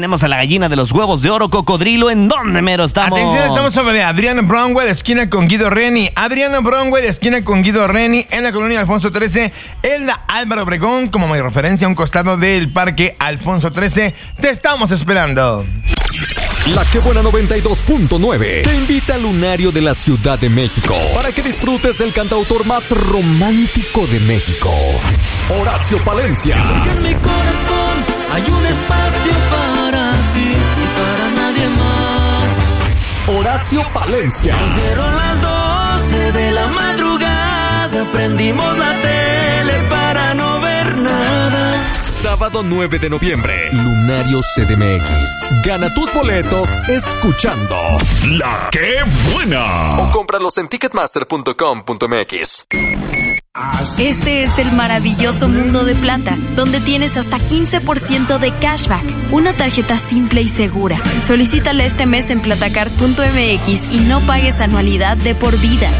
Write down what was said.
Tenemos a la gallina de los huevos de oro, Cocodrilo. ¿En dónde, mero, estamos? Atención, estamos sobre Adriano Bromwell, esquina con Guido Reni. Adriano Bromwell, esquina con Guido Reni, en la colonia Alfonso XIII, en la Álvaro Obregón, como mi referencia, a un costado del parque Alfonso XIII. Te estamos esperando. La Que Buena 92.9 te invita al lunario de la Ciudad de México para que disfrutes del cantautor más romántico de México, Horacio Palencia. Porque en mi corazón hay un espacio para ti y para nadie más. Horacio Palencia. Dieron las 12 de la madrugada, prendimos la tele para no ver nada. Sábado 9 de noviembre, Lunario CDMX. Gana tus boletos escuchando La Que Buena. O cómpralos en ticketmaster.com.mx. Este es el maravilloso mundo de Plata, donde tienes hasta 15% de cashback. Una tarjeta simple y segura. Solicítala este mes en platacard.mx y no pagues anualidad de por vida.